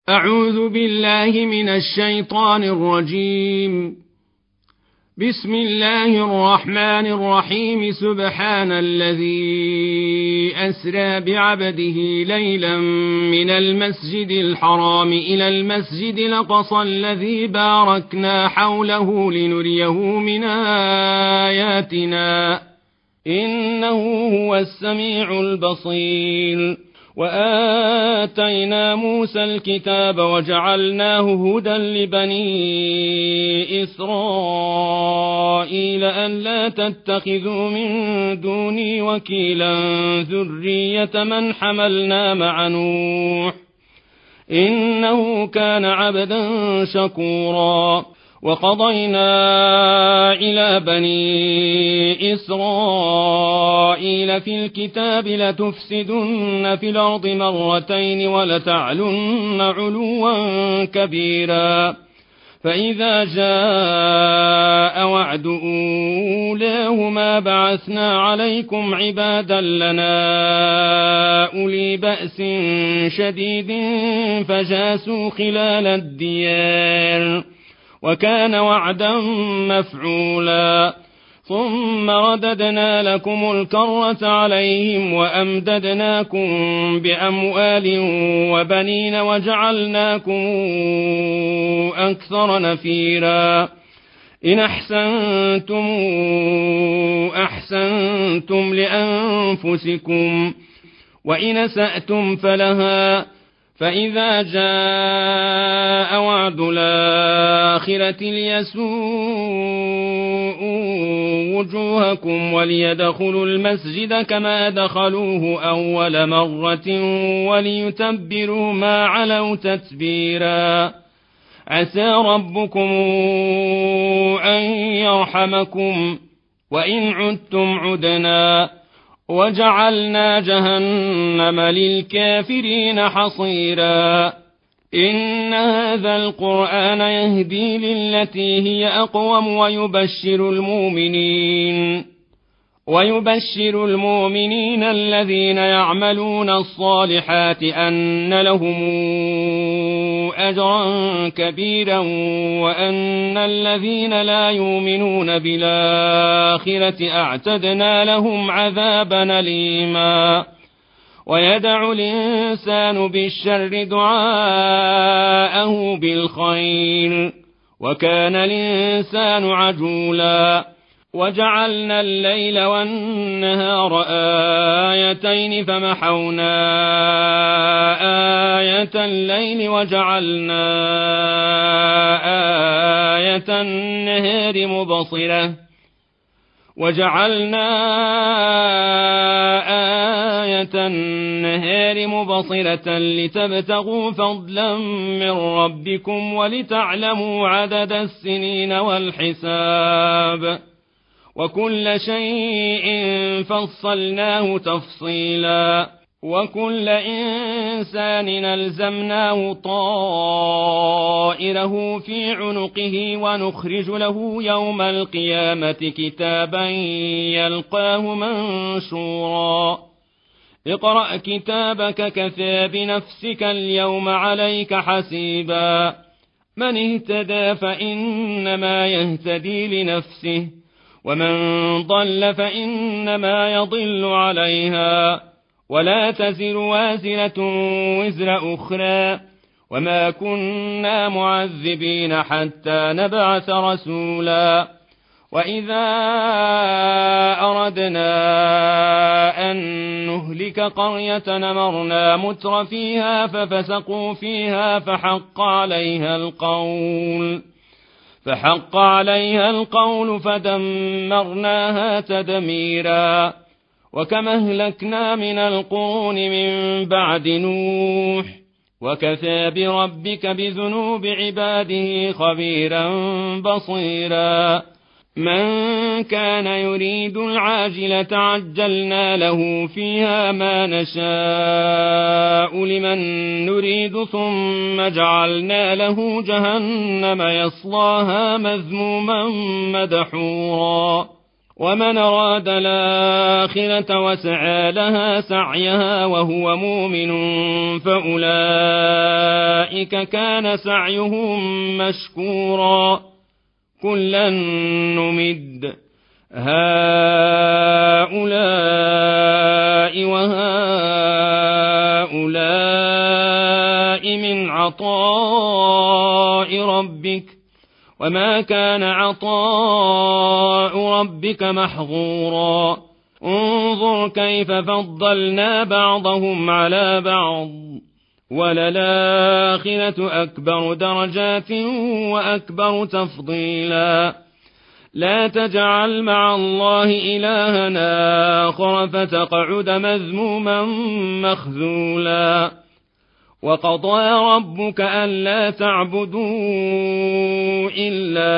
أعوذ بالله من الشيطان الرجيم. بسم الله الرحمن الرحيم. سبحان الذي أسرى بعبده ليلا من المسجد الحرام إلى المسجد الأقصى الذي باركنا حوله لنريه من آياتنا إنه هو السميع البصير. وآتينا موسى الكتاب وجعلناه هدى لبني إسرائيل ألا تتخذوا من دوني وكيلا ذرية من حملنا مع نوح إنه كان عبدا شكورا. وقضينا إلى بني إسرائيل في الكتاب لتفسدن في الأرض مرتين ولتعلن علوا كبيرا. فإذا جاء وعد أولاهما بعثنا عليكم عبادا لنا أولي بأس شديد فجاسوا خلال الديار وكان وعدا مفعولا. ثم رددنا لكم الكرة عليهم وأمددناكم بأموال وبنين وجعلناكم أكثر نفيرا. إن أحسنتم أحسنتم لأنفسكم وإن أسأتم فلها. فإذا جاء وعد الآخرة ليسوءوا وجوهكم وليدخلوا المسجد كما دخلوه أول مرة وليتبروا ما علوا تتبيرا. عسى ربكم أن يرحمكم وإن عدتم عدنا وجعلنا جهنم للكافرين حصيرا. إن هذا القرآن يهدي للتي هي أقوم ويبشر المؤمنين الذين يعملون الصالحات أن لهم أجرا كبيرا وأن الذين لا يؤمنون بالآخرة أعتدنا لهم عذابا أليما. ويدع الإنسان بالشر دعاءه بالخير وكان الإنسان عجولا. وجعلنا الليل والنهار آيتين فمحونا آية الليل وجعلنا آية النهار مبصرة لتبتغوا فضلا من ربكم ولتعلموا عدد السنين والحساب وكل شيء فصلناه تفصيلا. وكل إنسان ألزمناه طائره في عنقه ونخرج له يوم القيامة كتابا يلقاه منشورا. اقرأ كتابك كفى بنفسك اليوم عليك حسيبا. من اهتدى فإنما يهتدي لنفسه ومن ضل فإنما يضل عليها ولا تزر وازرة وزر أخرى وما كنا معذبين حتى نبعث رسولا. وإذا أردنا أن نهلك قرية أمرنا متر فيها ففسقوا فيها فحق عليها القول فدمرناها تدميرا. وكما أهلكنا من القرون من بعد نوح وكفى بربك بذنوب عباده خبيرا بصيرا. من كان يريد العاجلة عجلنا له فيها ما نشاء لمن نريد ثم جعلنا له جهنم يصلاها مذموما مدحورا. ومن أراد الآخرة وسعى لها سعيها وهو مؤمن فأولئك كان سعيهم مشكورا كلا نمد هؤلاء وهؤلاء من عطاء ربك وما كان عطاء ربك محظورا انظر كيف فضلنا بعضهم على بعض وللآخرة أكبر درجات وأكبر تفضيلا لا تجعل مع الله إلها آخر فتقعد مذموما مخذولا وقضى ربك ألا تعبدوا إلا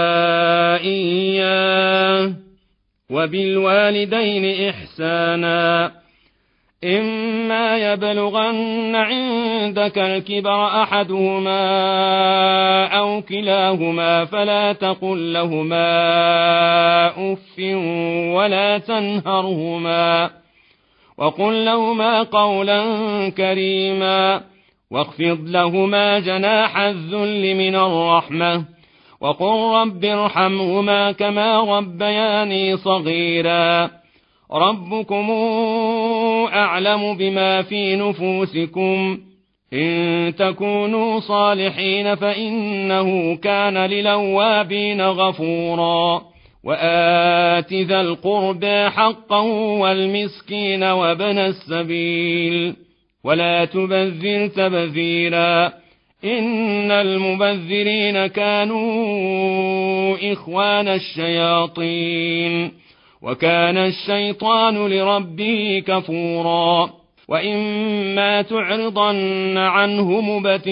إياه وبالوالدين إحسانا إما يبلغن عندك الكبر أحدهما أو كلاهما فلا تقل لهما أف ولا تنهرهما وقل لهما قولا كريما واخفض لهما جناح الذل من الرحمة وقل رب ارحمهما كما ربياني صغيرا ربكم أعلم بما في نفوسكم إن تكونوا صالحين فإنه كان للأوابين غفورا وآت ذا القربى حقه والمسكين وابن السبيل ولا تبذر تبذيرا إن المبذرين كانوا إخوان الشياطين وكان الشيطان لربه كفورا وإما تعرضن عنهم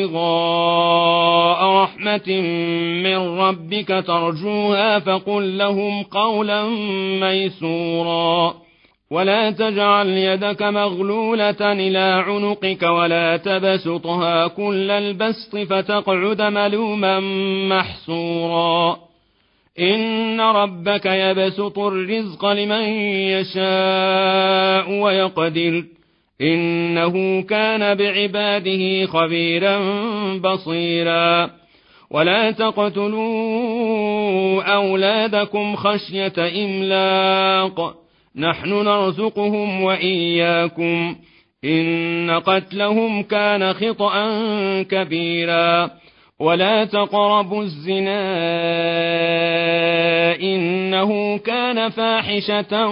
ابتغاء رحمة من ربك ترجوها فقل لهم قولا ميسورا ولا تجعل يدك مغلولة إلى عنقك ولا تبسطها كل البسط فتقعد ملوما محسورا إن ربك يبسط الرزق لمن يشاء ويقدر إنه كان بعباده خبيرا بصيرا ولا تقتلوا أولادكم خشية إملاق نحن نرزقهم وإياكم إن قتلهم كان خطأ كبيرا ولا تقربوا الزنا إنه كان فاحشة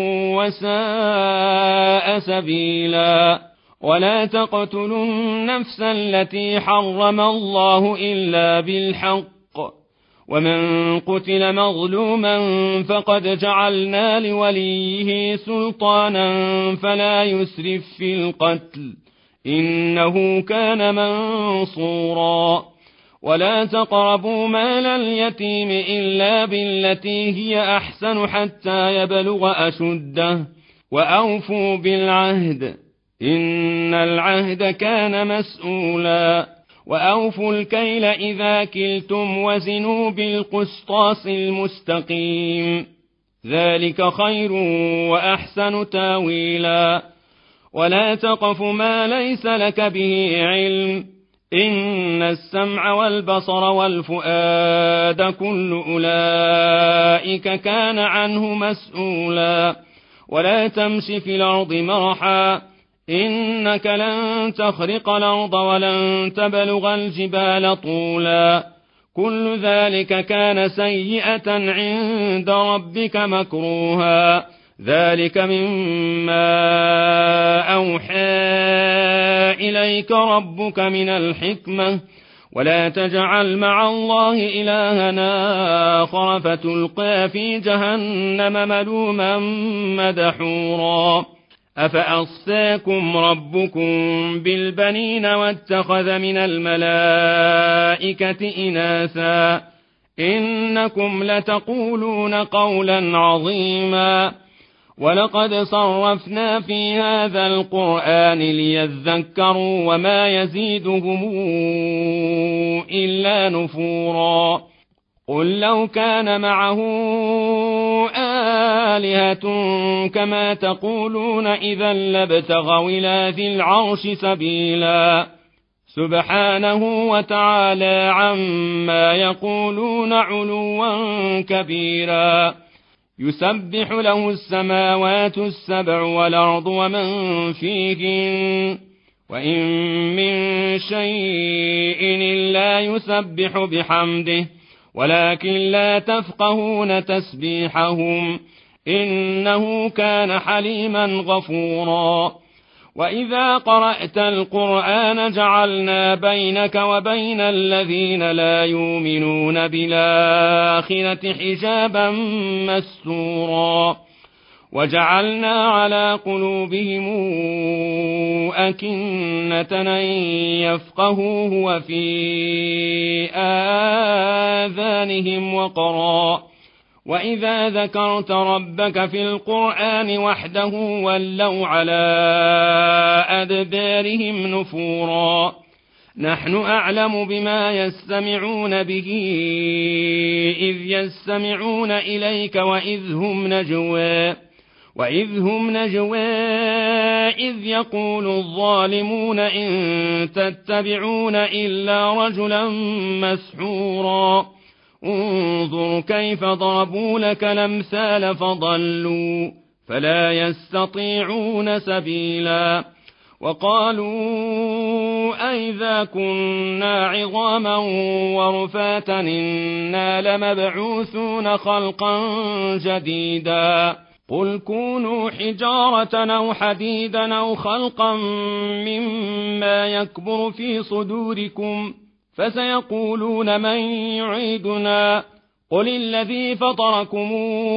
وساء سبيلا ولا تقتلوا النفس التي حرم الله إلا بالحق ومن قتل مظلوما فقد جعلنا لوليه سلطانا فلا يسرف في القتل إنه كان منصورا ولا تقربوا مال اليتيم إلا بالتي هي أحسن حتى يبلغ أشده وأوفوا بالعهد إن العهد كان مسؤولا وأوفوا الكيل إذا كلتم وزنوا بالقسطاس المستقيم ذلك خير وأحسن تاويلا ولا تقف ما ليس لك به علم إن السمع والبصر والفؤاد كل أولئك كان عنه مسؤولا ولا تمش في الأرض مرحا إنك لن تخرق الأرض ولن تبلغ الجبال طولا كل ذلك كان سيئة عند ربك مكروها ذلك مما أوحى إليك ربك من الحكمة ولا تجعل مع الله إلها آخر فتلقى في جهنم ملوما مدحورا أفأصفاكم ربكم بالبنين واتخذ من الملائكة إناثا إنكم لتقولون قولا عظيما ولقد صرفنا في هذا القرآن ليذكروا وما يزيدهم إلا نفورا قل لو كان معه آلهة كما تقولون إذا لابتغوا إلى ذي العرش سبيلا سبحانه وتعالى عما يقولون علوا كبيرا يسبح له السماوات السبع والأرض ومن فيهن وإن من شيء إلا يسبح بحمده ولكن لا تفقهون تسبيحهم إنه كان حليما غفورا وإذا قرأت القرآن جعلنا بينك وبين الذين لا يؤمنون بالآخرة حجابا مستورا وجعلنا على قلوبهم أكنة أن يفقهوه وفي آذانهم وقرا وإذا ذكرت ربك في القرآن وحده ولوا على أدبارهم نفورا نحن أعلم بما يستمعون به إذ يستمعون إليك وإذ هم نجوى إذ يقول الظالمون إن تتبعون إلا رجلا مسحورا انظر كيف ضربوا لك الأمثال فضلوا فلا يستطيعون سبيلا وقالوا أئذا كنا عظاما ورفاتا إنا لمبعوثون خلقا جديدا قل كونوا حجارة أو حديدا أو خلقا مما يكبر في صدوركم فسيقولون من يعيدنا قل الذي فطركم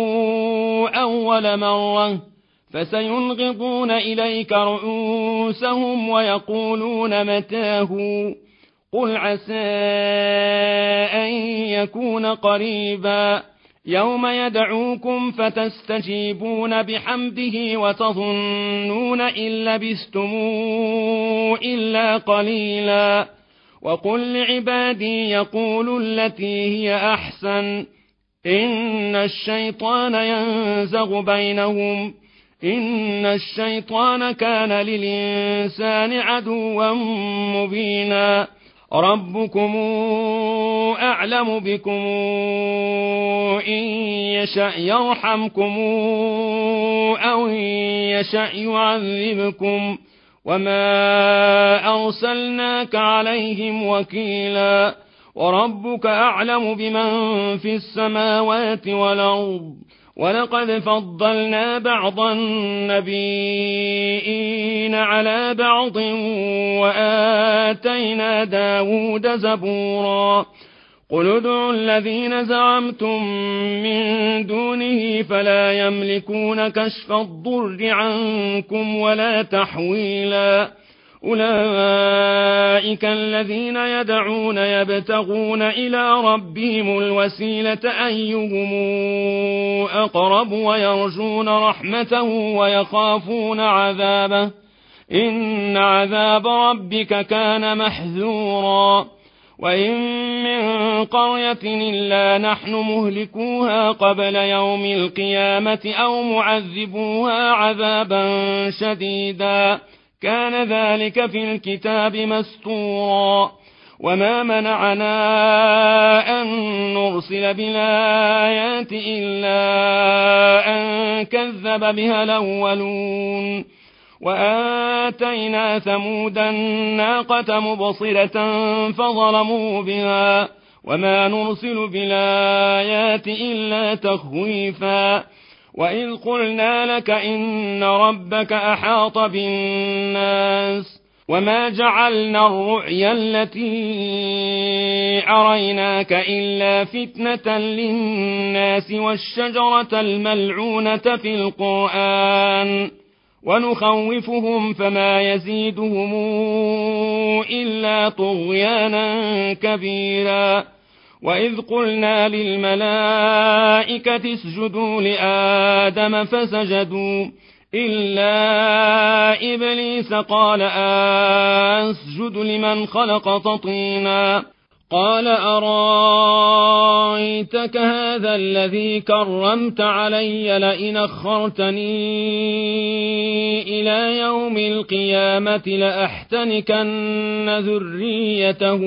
أول مرة فسينغضون إليك رؤوسهم ويقولون متاه قل عسى أن يكون قريبا يوم يدعوكم فتستجيبون بحمده وتظنون إن لبثتم إلا قليلا وقل لعبادي يقولوا التي هي أحسن إن الشيطان ينزغ بينهم إن الشيطان كان للإنسان عدوا مبينا ربكم أعلم بكم إن يشأ يرحمكم أو إن يشأ يعذبكم وما أرسلناك عليهم وكيلا وربك أعلم بمن في السماوات والأرض ولقد فضلنا بعض النبيين على بعض وآتينا داود زبورا قل ادعوا الذين زعمتم من دونه فلا يملكون كشف الضر عنكم ولا تحويلا أولئك الذين يدعون يبتغون إلى ربهم الوسيلة أيهم أقرب ويرجون رحمته ويخافون عذابه إن عذاب ربك كان محذورا وإن من قرية إلا نحن مهلكوها قبل يوم القيامة أو معذبوها عذابا شديدا كان ذلك في الكتاب مسطورا وما منعنا أن نرسل بالآيات إلا أن كذب بها الأولون وآتينا ثمود الناقة مبصرة فظلموا بها وما نرسل بالآيات إلا تخويفا وإذ قلنا لك إن ربك أحاط بالناس وما جعلنا الرؤيا التي أريناك إلا فتنة للناس والشجرة الملعونة في القرآن ونخوفهم فما يزيدهم إلا طغيانا كبيرا وإذ قلنا للملائكة اسجدوا لآدم فسجدوا إلا إبليس قال أسجد لمن خلقت طينا قال أرايتك هذا الذي كرمت علي لئن أخرتني إلى يوم القيامة لأحتنكن ذريته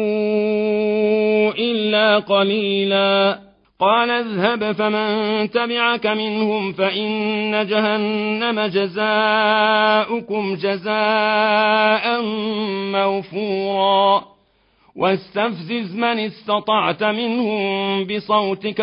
إلا قليلا قال اذهب فمن تبعك منهم فإن جهنم جزاؤكم جزاء موفورا واستفزز من استطعت منهم بصوتك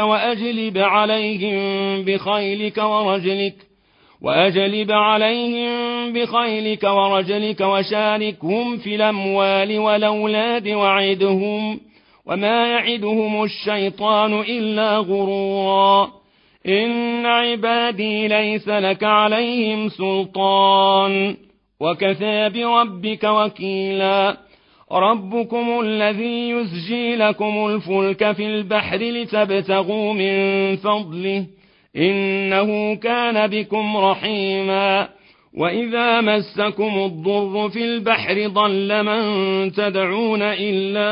وأجلب عليهم بخيلك ورجلك وشاركهم في الأموال والأولاد وعدهم وما يعدهم الشيطان إلا غرورا إن عبادي ليس لك عليهم سلطان وكفى بربك وكيلا ربكم الذي يزجي لكم الفلك في البحر لتبتغوا من فضله إنه كان بكم رحيما وإذا مسكم الضر في البحر ضل من تدعون إلا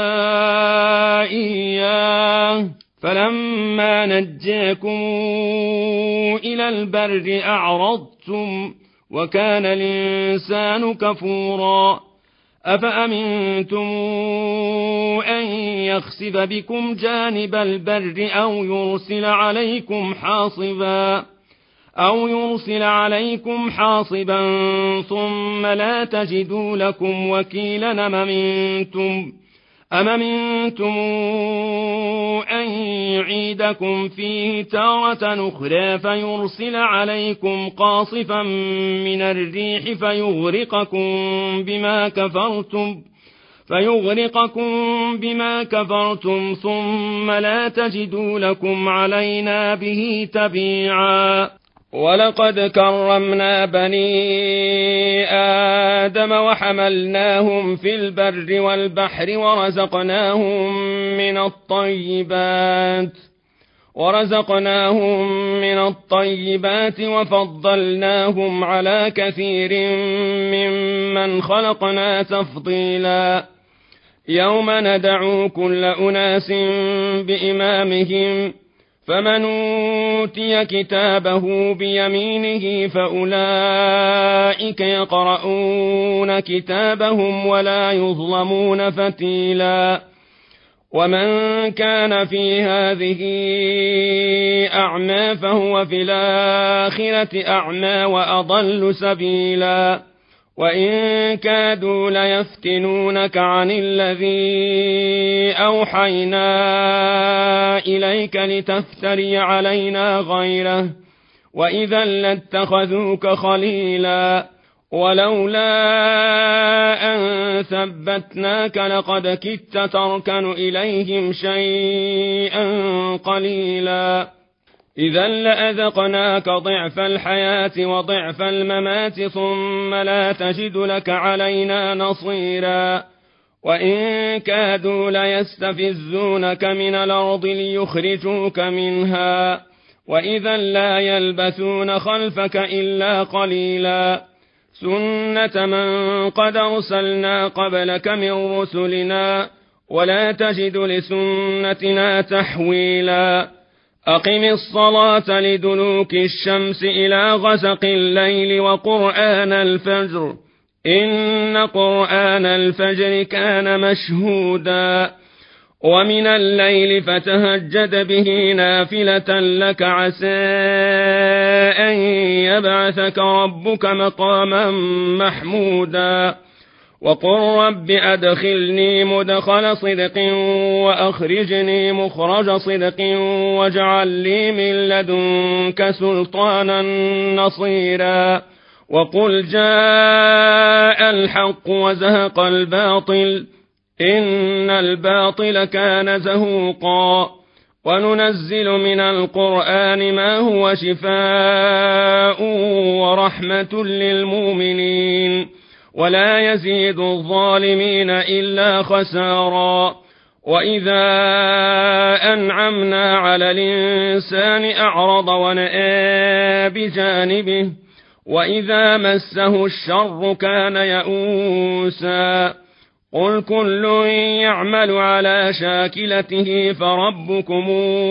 إياه فلما نجاكم إلى البر أعرضتم وكان الإنسان كفورا أفأمنتم أن يخسف بكم جانب البر أو يرسل عليكم حاصبا ثم لا تجدوا لكم وكيلا أم أمنتم أن يعيدكم فيه تارة أخرى فيرسل عليكم قاصفا من الريح فيغرقكم بما كفرتم ثم لا تجدوا لكم علينا به تبيعا ولقد كرمنا بني آدم وحملناهم في البر والبحر ورزقناهم من الطيبات وفضلناهم على كثير ممن خلقنا تفضيلا يوم ندعو كل أناس بإمامهم فمن أوتي كتابه بيمينه فأولئك يقرؤون كتابهم ولا يظلمون فتيلا ومن كان في هذه أعمى فهو في الآخرة أعمى وأضل سبيلا وإن كادوا ليفتنونك عن الذي أوحينا إليك لتفتري علينا غيره وإذا لاتخذوك خليلا ولولا أن ثبتناك لقد كدت تركن إليهم شيئا قليلا إذا لأذقناك ضعف الحياة وضعف الممات ثم لا تجد لك علينا نصيرا وإن كادوا ليستفزونك من الأرض ليخرجوك منها وإذا لا يلبثون خلفك إلا قليلا سنة من قد أرسلنا قبلك من رسلنا ولا تجد لسنتنا تحويلا أقم الصلاة لدلوك الشمس إلى غسق الليل وقرآن الفجر إن قرآن الفجر كان مشهودا ومن الليل فتهجد به نافلة لك عسى أن يبعثك ربك مقاما محمودا وقل رب أدخلني مدخل صدق وأخرجني مخرج صدق واجعل لي من لدنك سلطانا نصيرا وقل جاء الحق وزهق الباطل إن الباطل كان زهوقا وننزل من القرآن ما هو شفاء ورحمة للمؤمنين ولا يزيد الظالمين إلا خسارا وإذا أنعمنا على الإنسان أعرض ونأى بجانبه وإذا مسه الشر كان يئوسا قل كل يعمل على شاكلته فربكم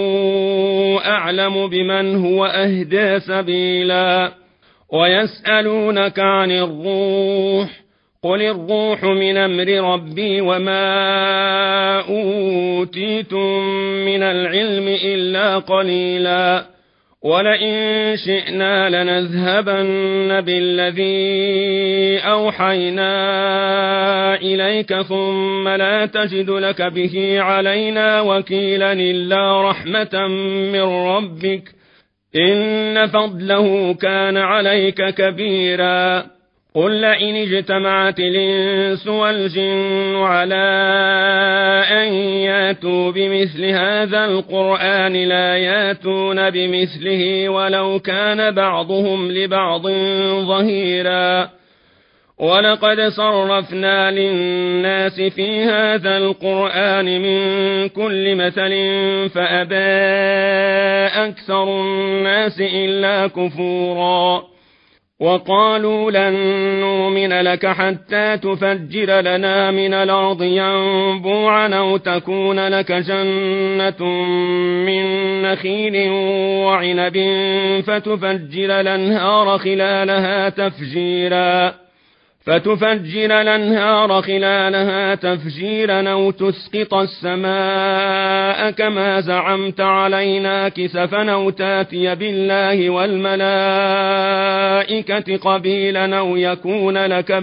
أعلم بمن هو أهدى سبيلا ويسألونك عن الروح قل الروح من أمر ربي وما أوتيتم من العلم إلا قليلا ولئن شئنا لنذهبن بالذي أوحينا إليك ثم لا تجد لك به علينا وكيلا إلا رحمة من ربك إن فضله كان عليك كبيرا قل لئن اجتمعت الإنس والجن على أن ياتوا بمثل هذا القرآن لا ياتون بمثله ولو كان بعضهم لبعض ظهيرا ولقد صرفنا للناس في هذا القرآن من كل مثل فأبى أكثر الناس إلا كفورا وقالوا لن نؤمن لك حتى تفجر لنا من الأرض ينبوعا أو تكون لك جنة من نخيل وعنب فتفجر الأنهار خلالها تفجيرا أو تسقط السماء كما زعمت علينا كسفا أو تاتي بالله والملائكة قبيلا أو يكون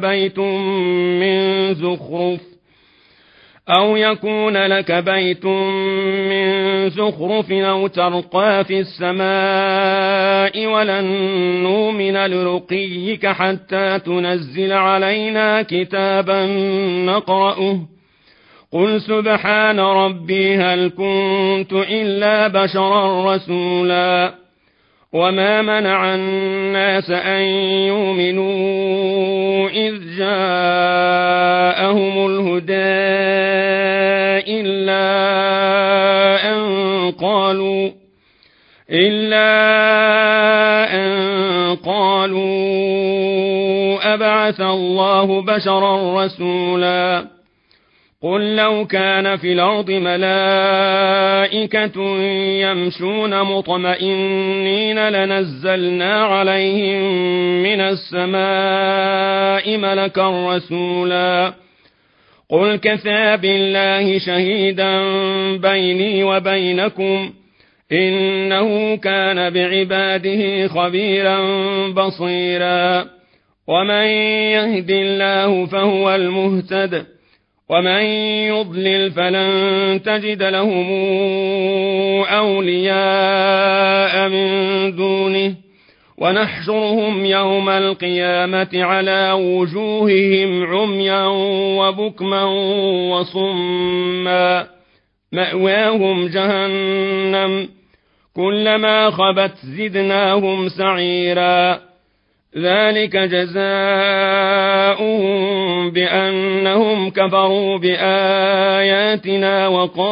لك بيت من زخرف أو ترقى في السماء ولن نؤمن لرقيك حتى تنزل علينا كتابا نقرأه قل سبحان ربي هل كنت إلا بشرا رسولا وما منع الناس أن يؤمنوا إذ جاءهم الهدى إلا أن قالوا أبعث الله بشرا رسولا قل لو كان في الأرض ملائكة يمشون مطمئنين لنزلنا عليهم من السماء ملكا رسولا قل كفى بالله شهيدا بيني وبينكم إنه كان بعباده خبيرا بصيرا ومن يهد الله فهو المهتد ومن يضلل فلن تجد لهم أولياء من دونه ونحشرهم يوم القيامة على وجوههم عميا وبكما وصما مأواهم جهنم كلما خبت زدناهم سعيرا ذلك جزاؤهم بأنهم كفروا بآياتنا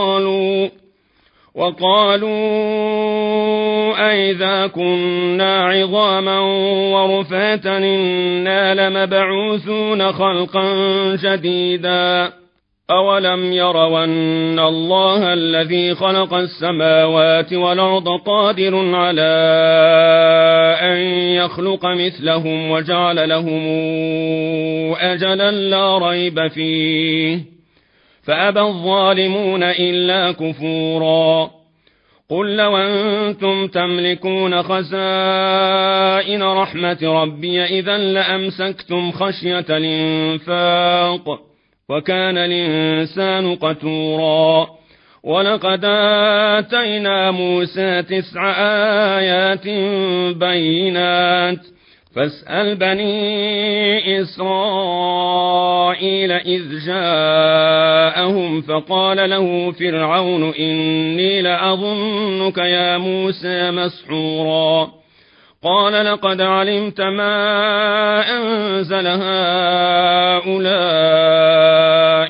وقالوا أئذا كنا عظاما ورفاتا إنا لمبعوثون خلقا جديدا أولم يروا أن الله الذي خلق السماوات والأرض قادر على أن يخلق مثلهم وجعل لهم أجلا لا ريب فيه فأبى الظالمون إلا كفورا قل لو أنتم تملكون خزائن رحمة ربي إذا لأمسكتم خشية الإنفاق وكان الإنسان قتورا ولقد آتينا موسى 9 آيات بينات فاسأل بني إسرائيل إذ جاءهم فقال له فرعون إني لأظنك يا موسى مسحورا قال لقد علمت ما أنزل هؤلاء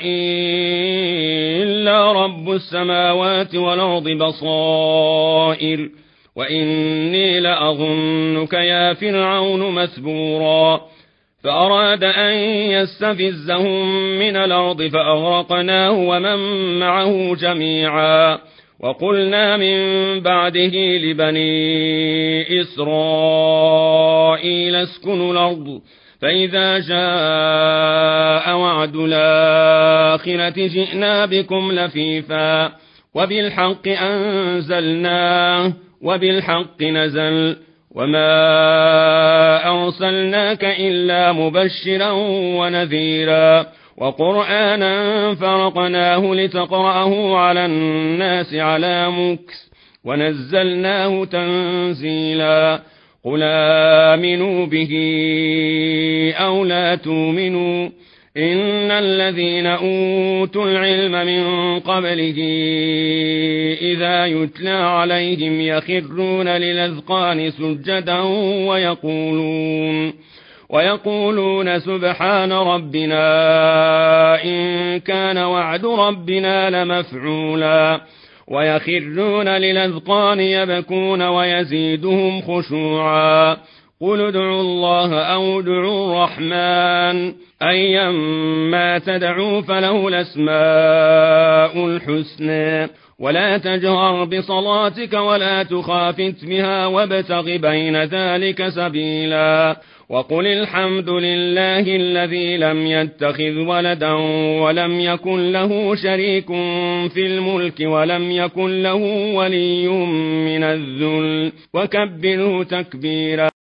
إلا رب السماوات والأرض بصائر وإني لأظنك يا فرعون مثبورا فأراد أن يستفزهم من الأرض فأغرقناه ومن معه جميعا. وقلنا من بعده لبني إسرائيل اسكنوا الأرض فإذا جاء وعد الآخرة جئنا بكم لفيفا وبالحق أنزلناه وبالحق نزل وما أرسلناك إلا مبشرا ونذيرا وقرآنا فرقناه لتقرأه على الناس على مكث ونزلناه تنزيلا. قل آمنوا به أو لا تؤمنوا إن الذين أوتوا العلم من قبله إذا يتلى عليهم يخرون للأذقان سجدا ويقولون سبحان ربنا إن كان وعد ربنا لمفعولا ويخرون للأذقان يبكون ويزيدهم خشوعا. قل ادعوا الله أو ادعوا الرحمن أيما تدعوا فله الأسماء الحسنى ولا تجهر بصلاتك ولا تخافت بها وابتغ بين ذلك سبيلا. وقل الحمد لله الذي لم يتخذ ولدا ولم يكن له شريك في الملك ولم يكن له ولي من الذل وكبره تكبيرا.